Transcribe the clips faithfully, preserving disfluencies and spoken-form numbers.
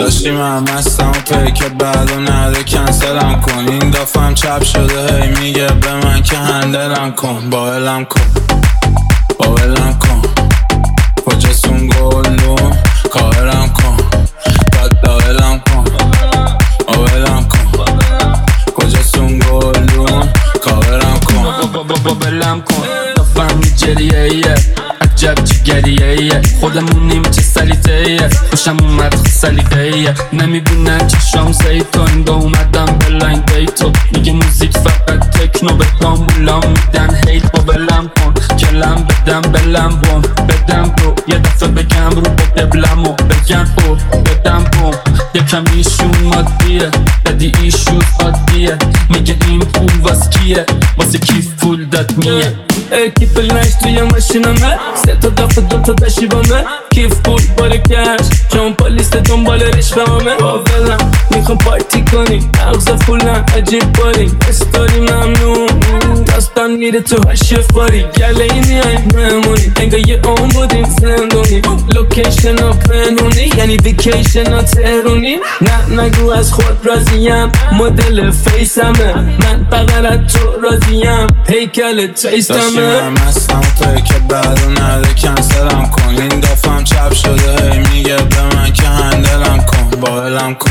داشتی من مستم و پیک بعدو نده کنسلم کن. این دفعم چپ شده هی میگه به من که هندلم کن. باولم کن باولم کن کجاستون گلون کاورم کن. داد داولم کن باولم کن کجاستون گلون کاورم کن. باولم کن فهمی جریه ایه عجب چه گریه ایه خودمونیم چه سلیته ایه خوشم اومد خود سلیقه ایه نمیبینن چشام زیتون با اومدم بلاین دیتو میگه موزیک فقط تکنو به تامولام میدن هیت با بلم کن کلم بدم بلم بوم بدم برو یه دفعه بگم رو با قبلمو بگم او بدم بوم یکم ایشون مادیه بدی ایشون عادیه میگه این پول واس کیه واسه کیف پول داد میه اکیپ لنش توی ماشینمه سه تا دفعه دو تا داشی بامه کیف پول باره کش چون پالیست دنبال رشوهمه. باولم میخوام پارتی کنیم مغز فولم عجیب باریم استوری ممنون داستان میره تو هاشه فاری گله این میای مهمونی انگاه یه اون بودیم زندونی لوکیشن ها پنونی یعنی ویکیشن ها تهرونی. نه نگو از خود راضیم مدل فیسمه من فقط از تو راضیم هیکل تیستمه. داشتی من مستم و پیک بعدو نده کنسلم کن. این دفعم چپ شده هی میگه به من که هندلم کن. باولم کن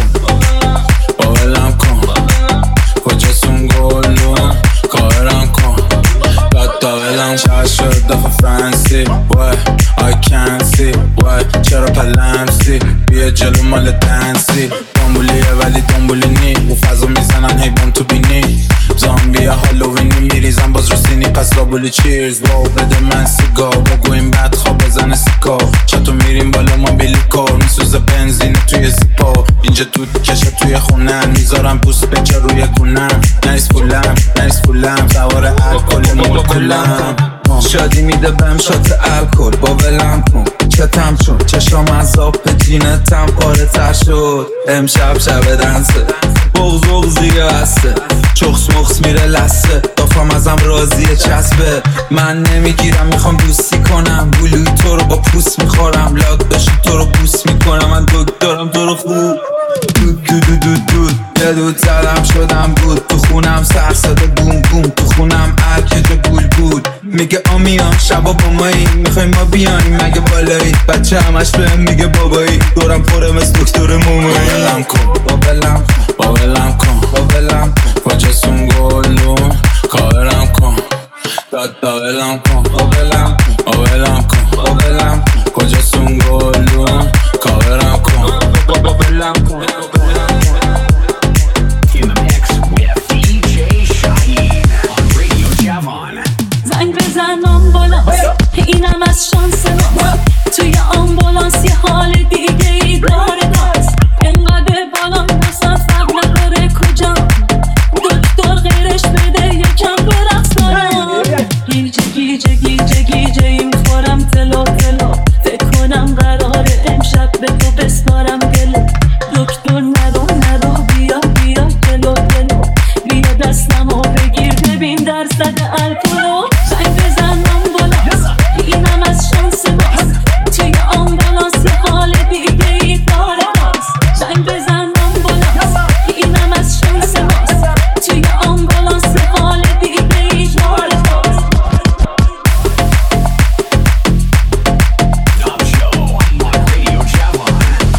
باولم کن کجاستون گلون کاورم کن. داد داولم چه شد دفعه فرنسی وای I can't see وای چرا پلمسی بیا جلو مال دنسی دنبولیه ولی دنبولی نی و فضا میزنن هی بام تو بینی زامبی هالووینی میریزن باز رو سینی پس لابولی چیرز واو بده من سیگار بگو این بد خواب بزنه سیکار چطو میریم بالا ما بیلیکار میسوزه بنزین توی زیپا اینجا دود کشه توی خونن میذارم بوست بچه روی گونن نریس فولم نریس فولم سوار الکل مول کلم شادی میده بهم شات الکل باولم کن چتم چون چشام از آب جینتم پاره تر شد امشب شب دنسه بغز بغز دیگه بسته چخس مخس میره لسته دافم ازم راضیه چسبه من نمیگیرم میخوام دوستی کنم بلوی تو رو با پوست میخورم لاک بشی تو رو بوست میکنم من دکترم تو رو خوب دود دود دود دود دود یه دود زدم شدم بود تو خونم سرساده بوم بوم تو خونم ارکجا گول بود میگه آمیان شبا با مایی میخوای ما بیانیم مگه بالایی بچه همش بهم میگه بابایی دورم پره مثل دکتر مومایی. باولم کن باولم باولم کن باولم کجاستون گلون کاورم کن. داد داولم کن باولم باولم کن باولم کجاستون گلون کاورم کن. باولم کن In the mix with دی جی Shaheen on Radio Javon. زنگ بزن آمبولانس اینم از شانس ما توی آمبولانس یه حال دیگه ای داره دست انقدر بالا نصف فقر نداره کجا دکتر غیرش بده یکم برقص دارم گیجه گیجه گیجه گیجه ای میخورم تلو تلو فکر کنم قراره امشب به تو بسپارم گلو دکتر نرو نرو بیا بیا جلو جلو بیا دستمو بگیر ببین درصد الکلو. زنگ بزن آمبولانس اینم از شانس ماست توی آمبولانس یه حال دیگه ای داره دست زنگ بزن آمبولانس اینم از شانس ماست توی آمبولانس یه حال دیگه ای داره دست. Top show on Radio Javon.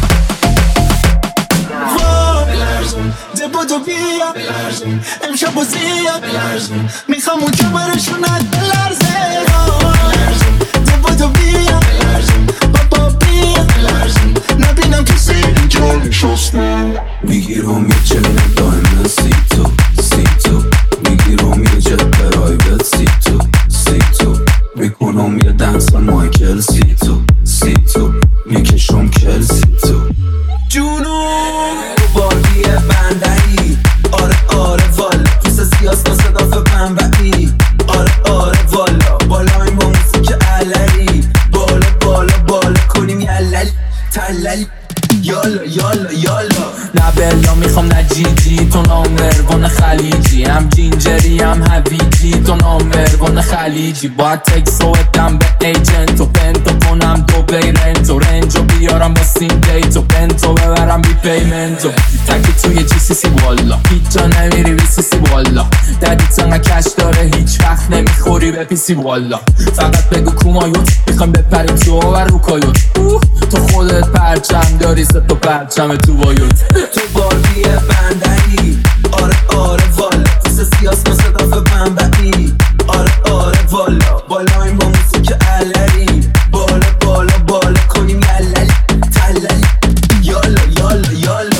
ده بودو بیا امشب بازیه میخوام اون کمرشونت بلرزه ده بودو بیا بابا بیا نبینم کسی اینجا نشسته میگیرم یه چنه دائمه سی تو سی تو میگیرم یه جت پرایوت سی تو سی تو میکنم یه دنس مایکل سی تو سی تو میکشم کل سی تو جونو بارگی بندری آره آره والا پوست سیاست و صداف بنبعی آره آره والا بالا این با موسیقی علری بالا بالا بالا کنیم یلل تلل یالا یالا یالا نه بلا میخوام نه جی جی تو نامروان خلیجی هم جینجری هم هویجی تو نامروان کنه خلیجی باید تکس رو ادم به ایجنت و بنتو کنم دو بیرنت و رنج و بیارم با سین دیت و بنتو ببرم بی پیمنت و تکی توی جی سی سی والا هیچ جا نمیری بی سی سی والا ددیت انقا کش داره هیچ وقت نمیخوری به پیسی والا فقط بگو کومایوت میخوایم بپریم تو و رو کایوت تو خودت پرچم داری سه تا پرچم تو بایوت تو باربی بندری آره آره والا پوست سیاس مثل دافه بنبعی آره آره والا بالا این با موسیقی علری بالا بالا بالا کنیم یللی تللی یالا یالا یالا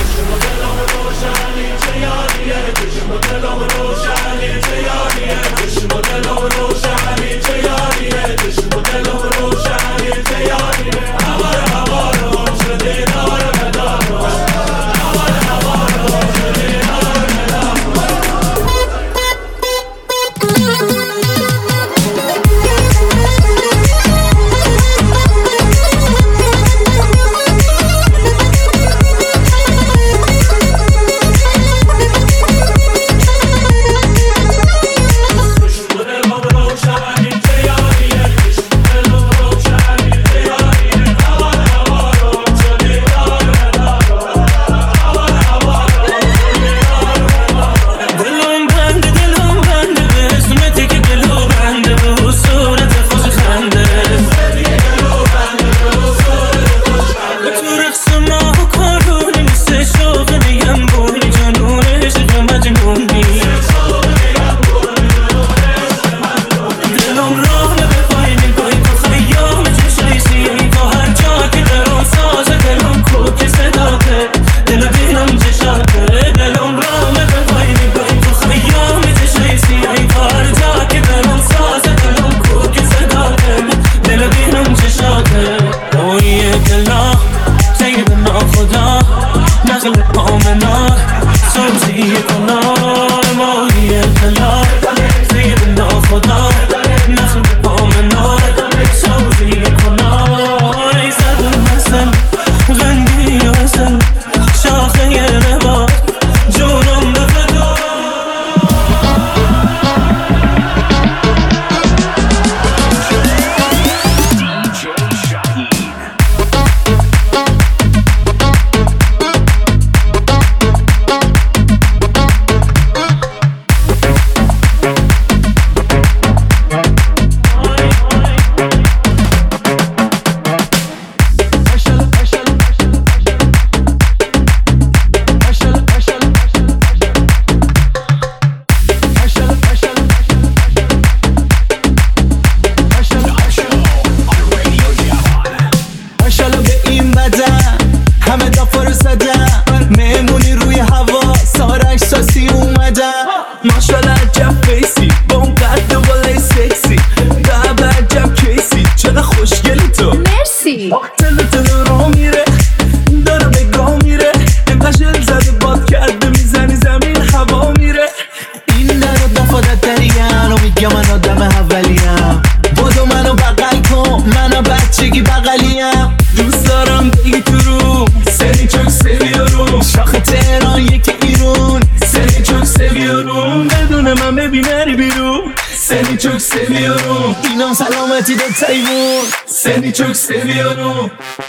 اینم سلامتی do تیمون Seni çok seviyorum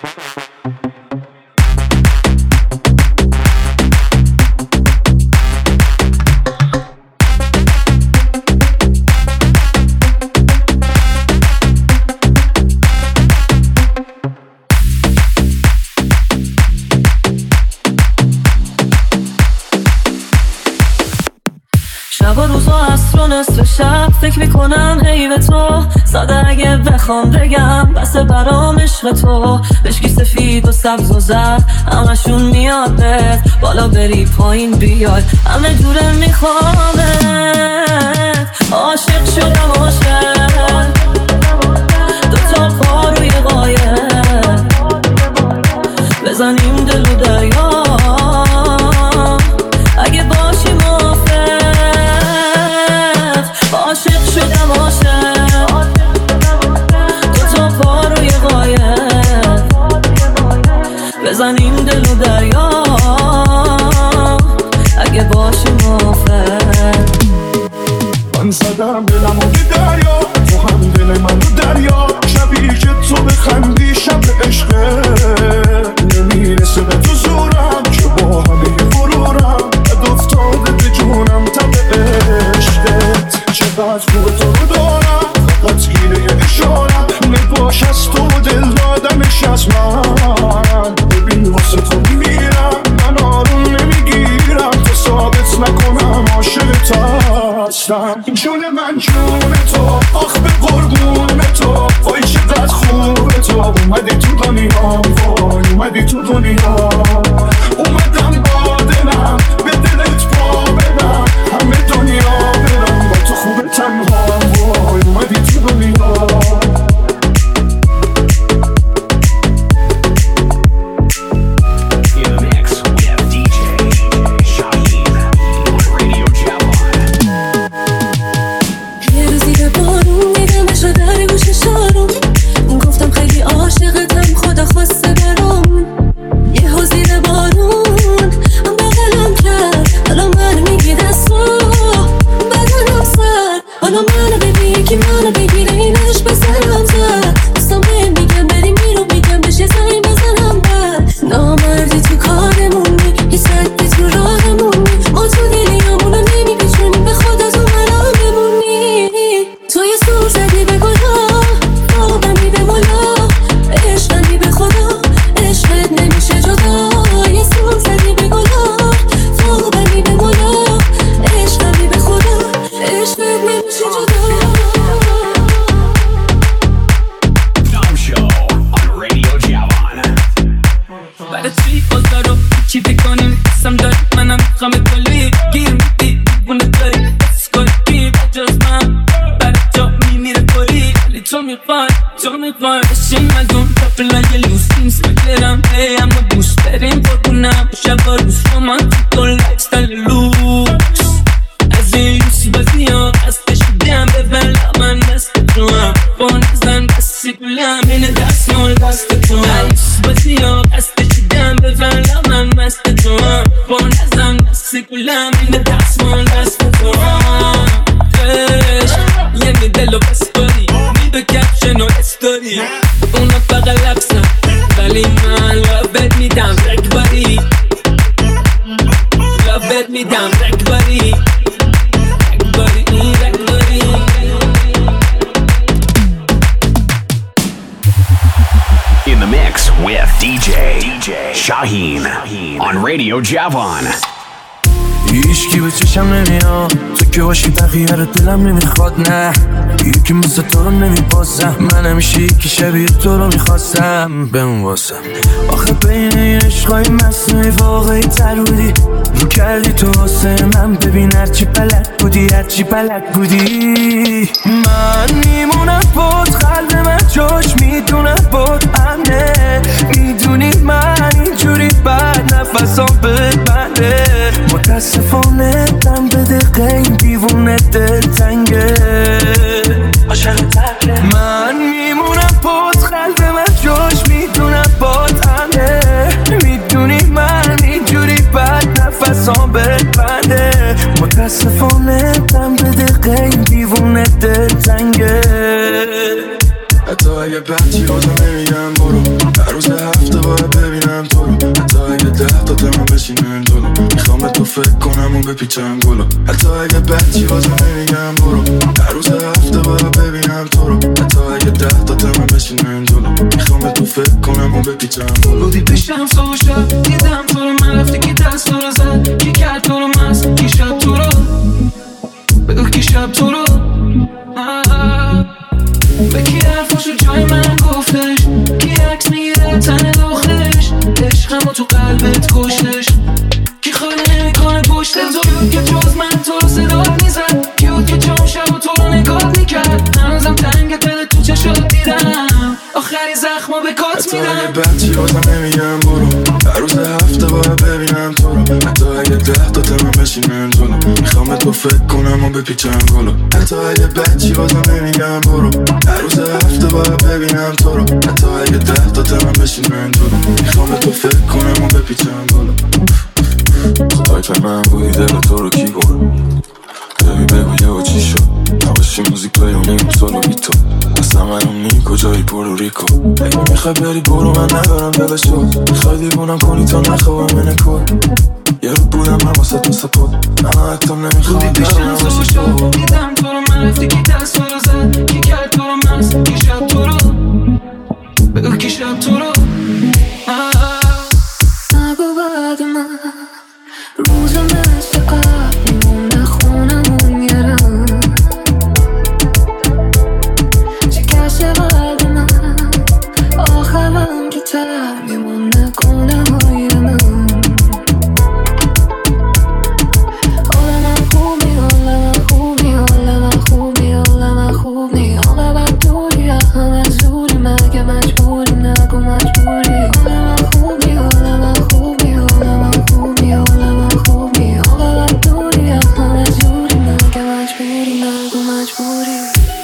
شب و روزا عصر و نصف شب فکر میکنم حیب تو ساده اگه بخوام بگم بسه برام عشق تو بشکی سفید و سبز و زرد همشون میاد بهت بالا بری پایین بیای همه جوره میخوامت عاشق شدم عاشق دوتا پا روی قایق بزنیم دل و دریا اگه باشی موافق عاشق شدم عاشق دوتا پا روی قایق بزنیم دل و دریا اگه باشی موافق من زدم دلم و تو میخوای تو میخوای بشین مگون پاپلای لوس اینستاگرام ای اما دوست بریم قربونم شبا روز رومانتیک و لایفستایل لوکس از این لوس بازی ها قصدش دیم ببلا من دست تو هم با نزن دستی گلم اینه دست مال دست تو هم لوس بازی ها قصدش دیم ببلا من دست تو هم با نزن دستی گلم اینه دست مال دست تو هم یعنی دلو بس کنی میدو کپشن و استوری اونا فقط لبسن ولی من لابت میدم رکباری لابت میدم رکباری رکباری رکباری In the mix with دی جی Shaheen on Radio Javon. هیچکی به چشم نمیاد تو که باشی بقیه رو دلم نمیخواد نه یکی مثل تو رو نمیبازم من همیشه یکی شبیه تو رو میخواستم بمون واسم آخه بین این عشقای مصنوعی واقعی تر بودی رو کردی تو واسه من ببین هرچی بلد بودی هرچی بلد بودی من میمونم بود قلب من جاش میدونم بود امنه میدونی من اینجوری بعد نفسام ببنده متاسفانه دم به دقیقه این دیوونه دل تنگه عاشق ترکه من میمونم بود قلب من جاش میدونم بود امنه میدونی من اینجوری بعد نفسام ببنده متاسفانه دم به دقیقه این دیوونه دل تنگه حتی اگه بچی بازم نمیگم برو هر روز هفته باید ببینم تو رو حتی اگه ده تا تمام بشینم جلو میخوام به تو فکر کنم و بپیچم گلو حتی اگه بچی بازم نمیگم برو هر روز هفته باید ببینم تو رو حتی اگه ده تا تمام بشینم جلو میخوام به تو فکر کنم و بپیچم گلو بودی پیشم صبح و شب دیدم تو رو من رفتی کی دست تو رو زد کی کرد تو رو مست کی شب تو رو بگو کی شب تو رو به کی حرفاشو جای من گفتش کی عکس میگیره تن دخترش عشقمو تو قلبت کشتش کی خاله نمیکنه پشت تو که جز من تو رو صدا میزد کی بود که جام شب و تو رو نگاه میکرد هنوزم تنگ دل تو چشات دیدم آخری زخمو به کات میدم حتی اگه بچی بازم نمیگم برو هر روز هفته باید ببینم تو رو حتی اگه ده تا تمام بشینم جلو میخوام به تو فکر کنم و بپیچم گلو حتی اگه بچی بازم نمیگم برو هر روز هفته باید ببینم تو رو حتی اگه ده تا تمام بشینم جلو میخوام به تو فکر کنم و بپیچم گلو خدای من بودی دل تو رو کی برد ببی بگو یه و چی شد نباشی موزیک پلیونیم سولو بی تو اصلا منم نی کجایی پورو ریکو اگه میخوای بری برو من ندارم دلشو میخوای دیوونم کنی تا نخوام من کد یه رو بودم من واسه تو سپود من حتی نمیخوام بودی پیشم صبح و شب دیدم تو رو من رفتی کی دست تو رو زد کی کرد تو رو مست کی شب تو رو بگو کی شب تو رو نگو بعد من روز مثل قبل میمونه خونمون میرم شکست قلب من آخرم که تر میمونه کنه های من حال من خوب نی حال من خوب نی حال من خوب نی حال من خوب نی حال بد دوری همه زوری مگه مجبوری نگو مجبوری حال من خوب نی حال من خوب نی حال من خوب نی حال من خوب نی حال بد دوری همه زوری مگه مجبوری نگو مجبوری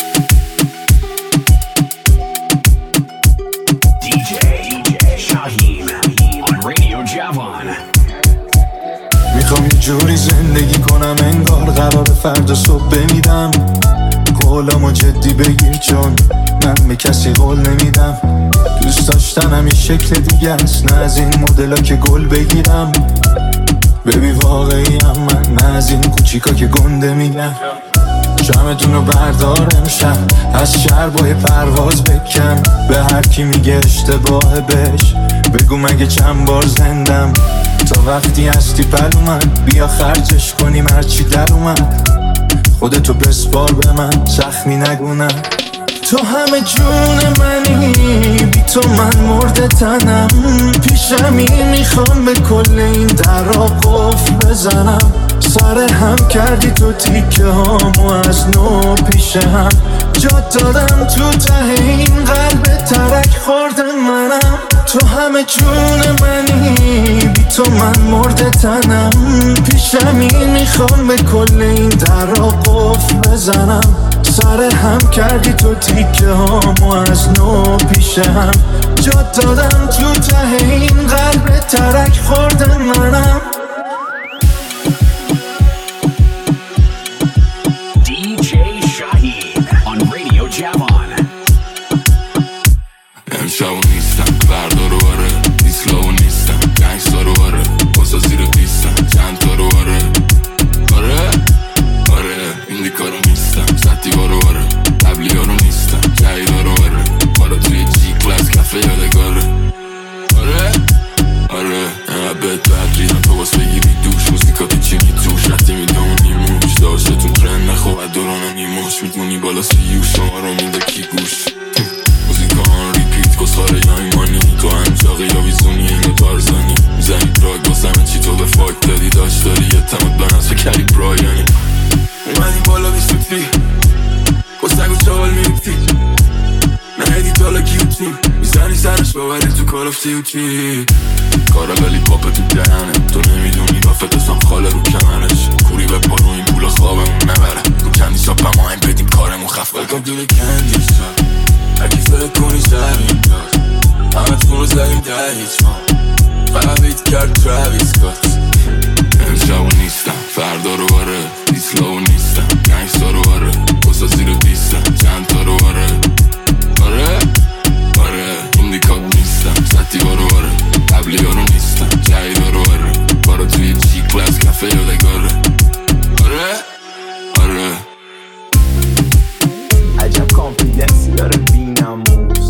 دی جی Shaheen on Radio Javon. میخوام یه جوری زندگی کنم انگار قرار فردا صبح بمیدم قولمو جدی بگیر چون من به کسی قول نمیدم دوست داشتنم این شکل دیگه است نه از این مدلا که گل بگیرم ببی واقعی هم من نه از این کوچیکا که گنده میگم شمتون رو بردار امشب از شهر با یه پرواز بکن به هر کی میگه اشتباه بهش بگو مگه چند بار زندم تا وقتی هستی پلو من بیا خرجش کنیم هرچی در اومد خودتو بسپار به من زخمی نگونم تو همه جون منی بی تو من مرده تنم پیشمی میخوام به کل این درا قفل بزنم سر هم کردی تو تیکه هامو از نو پیش هم جات دادم تو ته این قلب ترک خوردم منم. تو همه جون منی، بی تو من مرده تنم. پیشمی میخوام به کل این در را قفل بزنم. سر هم کردی تو تیکه هامو از نو پیش هم. جات دادم تو ته این قلب ترک خوردم منم. دی جی Shaheen on Radio Javon. امشب نیستم فردا رو آره، دیسلاو نیستم گنگستا رو آره، بازا زیر بیستم چند تا رو آره. آره آره ایندیکا رو نیستم، سطیبا رو آره، تبلیغا رو نیستم، جهیدا رو آره، بالا توی جی کلاس کفه یادگاره. آره آره اینقدر بهت بدریدم تو باز بگیری دوش، موزیکاتی چی میتوش رفتی میدونی موش داشته تو ترند نخواه دوران نیموش میتونی بالا سیو شما رو میده کی گوش. موزیکا آن ریپیت کسخاره یا ایمانی، تو انجاقی یا ویزونی اینو تارزانی میزنی پراگ بازمه چی تو به فاک دادی داشت داری یه تمت بناس کلی برایانی. اومدیم بالا بیستوتی کسنگ و چاول میریتی نهیدی تالا کیوتی میزنی سرش باوری تو کال اف تیوتی. کارا ولی پاپ تو دهنه تو نمیدونی بافت اصلا خاله رو کمرش. کوری به پا رو این پول خوابمون نبره رو کندی شاپ همه این بدیم کارمون خف. Welcome to the candy shop هرکی فکر کنی زمین داد همه تون رو زدیم در هیچ ما فقط بیت کرد تراویس کات. امشب نیستم فردا رو آره، دیسلاو نیستم گنگستا رو آره، بازا زیر بیستم چند تا رو آره. آره آره ایندیکا نیستم، سطیبا رو آره، تبلیغا رو نیستم، جهیدا رو آره، بارا توی جی کلاس کفه یادگاره. آره آره عجب کانفیدنسی داره بیناموس،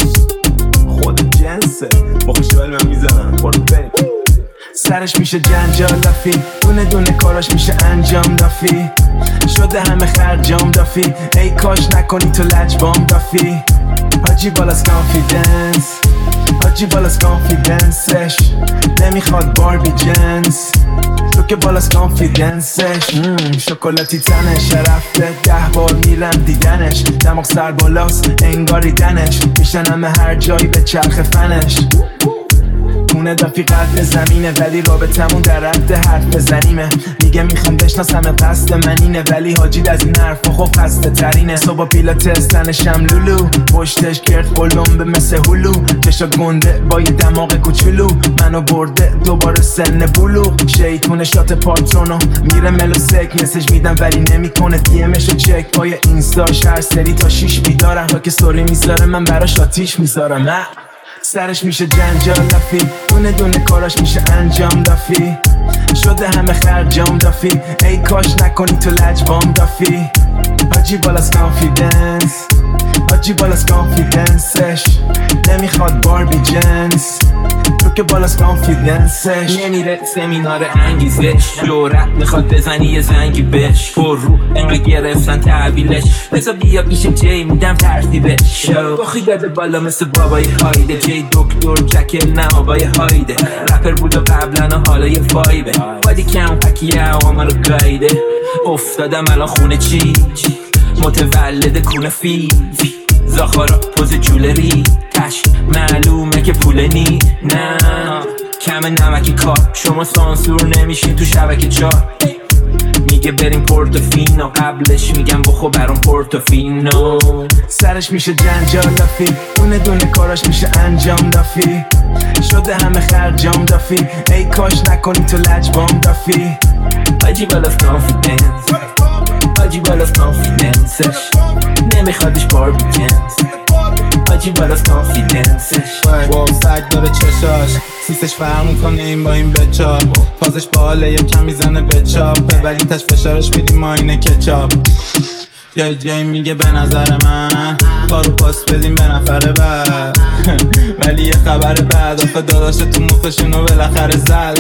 خود جنسه با خوشبال من میزنم برو بریم. سرش میشه جنجال دفی، دونه دونه کاراش میشه انجام دافی. شده همه خرجام دافی، ای کاش نکنی تو لجبام دافی. حاجی بالاس کانفیدنس، حاجی بالاس کانفیدنسش نمیخواد باربی جنس. تو که بالاس کانفیدنسش شکلاتی تنش رفته ده بار میرم دیدنش. دماغ سر بالاست انگاری دنش میشنم هر جایی به چرخ فنش. خونه دافی قلب زمینه ولی رابطمون در رد حرف بزنیمه. میگه میخوام بشناسم قصد من اینه ولی حاجید از این حرفا خب قصد ترینه. صبح پیلاتس تنشم لولو پشتش گرد قلمبه مثل هلو. چشا گنده با یه دماغ کوچولو منو برده دوباره سن بلوغ. شیطون شات پاترونو میره ملو سک مسیج میدم ولی نمیکنه دیمشو چک. پای اینستاش هر سری تا شیش بیدارم تا که ستوری میذاره من براش آتیش میذارم. سرش میشه جنجال دافی، دونه دونه کاراش میشه انجام دافی. شده همه خرجام دافی، ای کاش نکنی تو لجبام دافی. حاجی بالاس کانفیدنس، حاجی بالاس کانفیدنسش نمیخواد باربی جنس. تو که بالاس کانفیدنسش نمیره سمینار انگیزش. جورت میخواد بزنی یه زنگی بش پر رو انقدر گرفتن تحویلش. بزا بیا پیش جی میدم ترتیبش. باخی داده بالا مثل بابای هایده. جی دکتر جکل نه آبای هایده. رپر بود و قبلا و حالا یه فایبه. بادی کم پکیه آما رو گایده. افتادم الان خونه چی متولد کونه فی زاخارا پوز جولری تش معلومه که پول نی نه کم نمکی کار. شما سانسور نمیشین تو شبکه چار. میگه بریم پورتوفینو قبلش میگم بخو برام پورتوفینو. سرش میشه جنجال دافی، دونه دونه کاراش میشه انجام دافی. شده همه خرجام دافی، ای کاش نکنی تو لجبام دافی. حاجی بالاس کانفیدنس، حاجی بالاس کانفیدنسش نمیخوادش باربی جنس. حاجی بالاس کانفیدنسش واو سگ داره چشاش سیسش فرق میکنه این با این بچاپ. پازش باله یکم میزنه بچاپ ولی تش فشارش میدیم ما اینه کچاپ. جای جای میگه به نظر من کارو پاس بدیم به نفر بعد ولی یه خبر بعد آخه داداشه تو مخشونو بالاخره زد.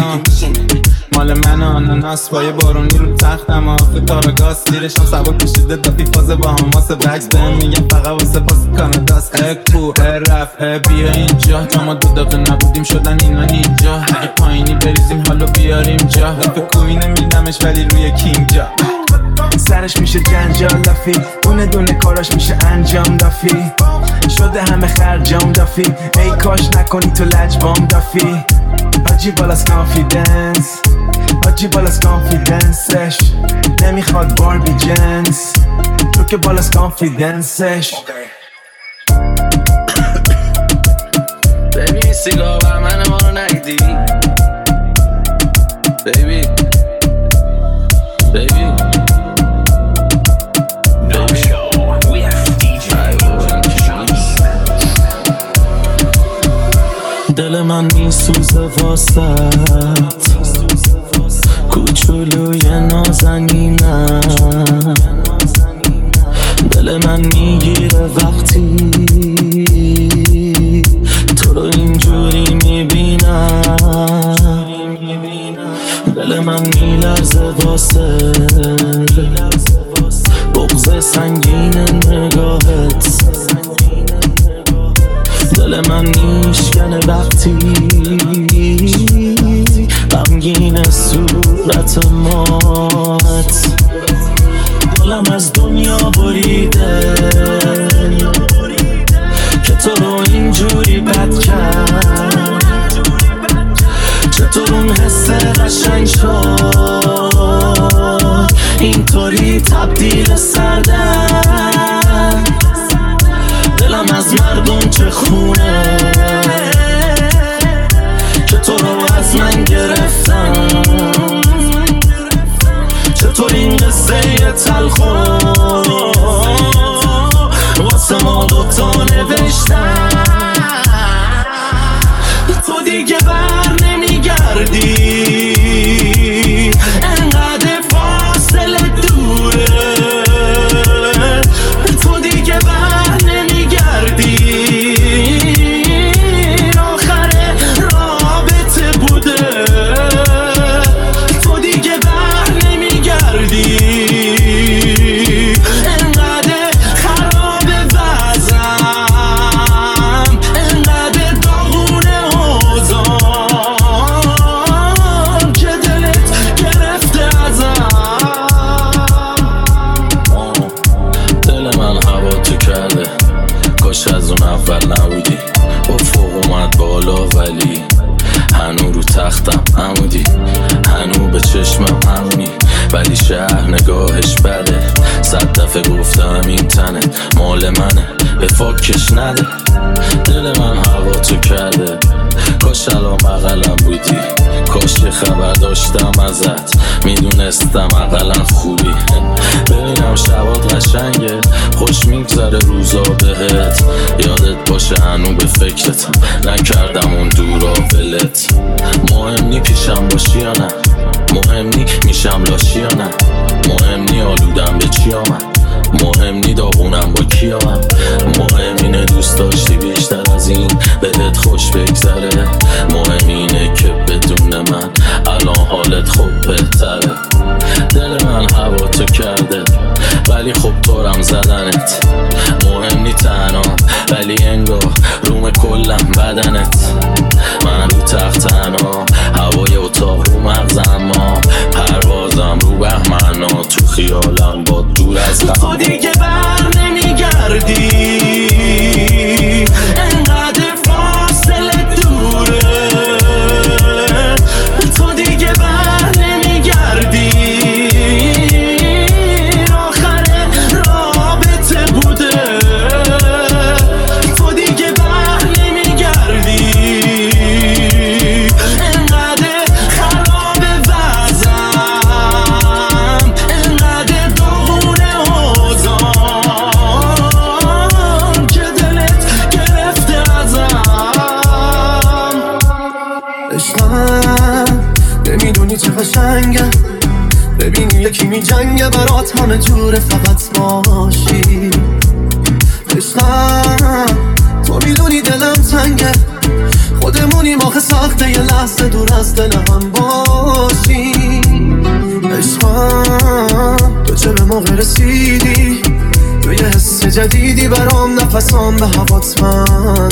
مال من آناناس با یه بارونی رو تختم آخه کارگاز زیرشم سبا کشیده دافی فاز با هماس بکس بهم میگم فقط واسه پاس کاناداست. اکو رف بیا اینجا تا ما دو دقیقه نبودیم شدن اینا نینجا. اگه پایینی بریزیم حالو بیاریم جا. رف کوینه میدمش ولی روی کینجا. سرش میشه جنجال لفی، دونه دونه کاراش میشه انجام دافی. شده همه خرجام دافی، ای کاش نکنی تو لجبام دافی. حاجی بالاس کانفیدنس، حاجی بالاس کانفیدنسش نمیخواد باربی جنس، تو که بالاس کانفیدنسش. بیبی سیگار بر من ما رو نگیدی بیبی بیبی دل من میسوزه واسط کوچولوی نازنینم، دل من میگیره وقتی تو رو اینجوری میبینم، دل من میلرزه واسه بغض سنگین نگاهت، دل من میشکنه وقتی غمگین صورت مات، دلم از دنیا بریده که تو رو اینجوری بد کرد، چطور اون حس قشنگ شد اینطوری تبدیل سردن، دلم از مردم چه خونه که تو رو از من گرفتم، چطور این قصه تلخو واسه ما دوتا نوشتم، تو دیگه بر نمیگردی انقدر فاصله دوره، تو دیگه بر نمیگردی آخر رابطه بوده، تو دیگه بر نمیگردی انقدر خراب وضعم، انقدر داغونه اوضاعم که دلت گرفته ازم. دل من هوا تو کرده، کاش از اون اول نبودی، افق اومد بالا ولی هنو رو تختم عمودی، هنو به چشمم همونی ولی شهر نگاهش بده، صد دفعه گفتم این تنه مال منه به فاکش نده، دل من هوا تو کرده، کاش الان بغلم بودی، کاش یه خبر داشتم ازت میدونستم اقلا خوبی، ببینم شبات قشنگه خوش میگذره روزا بهت، یادت باشه هنو به فکرتم نکردم اون دورا ولت، مهم نی پیشم باشی یا نه، مهم نی میشم لاشی یا نه، مهم نی آلودم به چی آمد، مهم نی داغونم با کیام، مهم اینه دوست داشتی بیشتر از این بهت خوش بگذره، مهم اینه که بدون من الان حالت خوب بهتره، دل من هوا تو کرده ولی خب طورم زدنت، مهم نی تنها ولی انگار روم کلم بدنت، من رو تخت تنها هوای اتاق رو مغزم، ما پروازم رو بهمنا تو خیالم با دور از غم، تو دیگه بر نمیگردی انقدر فاصله دوره، تو دیگه بر نمیگردی آخر رابطه بوده، تو دیگه بر نمیگردی انقدر خراب وضعم، انقدر داغونه اوضاعم که دلت گرفته ازم. عشقم نمیدونی چه قشنگه، ببینی یکی می جنگه برات همه جوره فقط باشی، عشقم تو میدونی دلم تنگه، خودمونیم آخه ساخته یه لحظه دور از دل هم باشی، عشقم تو چه به موقع رسیدی، تو یه حس جدیدی برام نفسام به هوات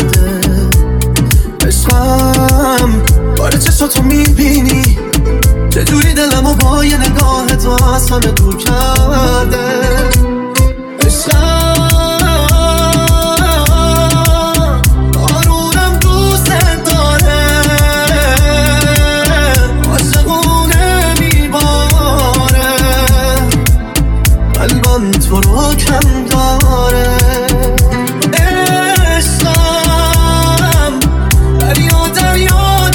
منده، عشقم باره چشاتو میبینی چجوری دلمو با یه نگاه تو از همه دور کرده عشقم آرومم دوست داره عاشقونه میباره قلبم تو رو کم داره عشقم دریا دریا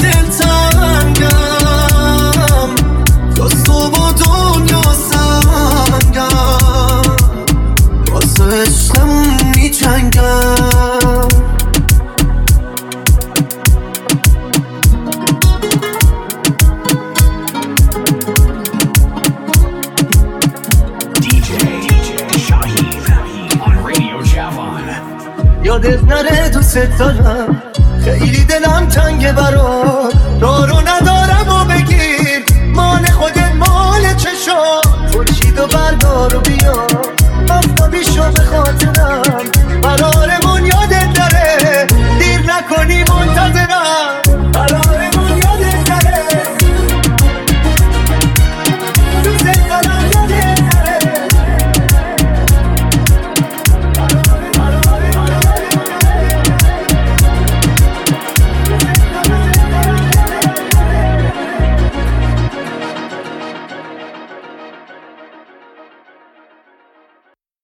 دلتنگم جز تو با دنیا سنگم واسه عشقم میجنگم یادت نره دوست دارم خیلی دلم تنگه برات راه رو ندارم و بگیر مال خودت مال چشم خورشید و بردار و بیا آفتابیشو به خاطرم